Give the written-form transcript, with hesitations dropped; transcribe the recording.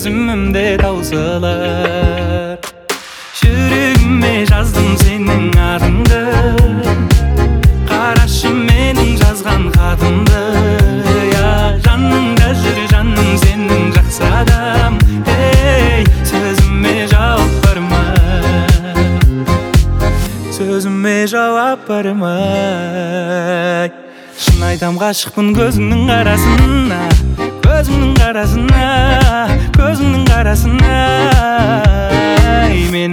Өзімімде таусылар. Жүрегіме жаздым сенің атыңды, қарашы менің жазған хатымды. Жаныңда жүр жаным сенің жақсы адам. Сөзіме жауап бар ма? Сөзіме жауап бар ма? Шын айтам ғашықпын көзіңнің қарасына, көзіңнің қарасына, көзіңнің қарасына.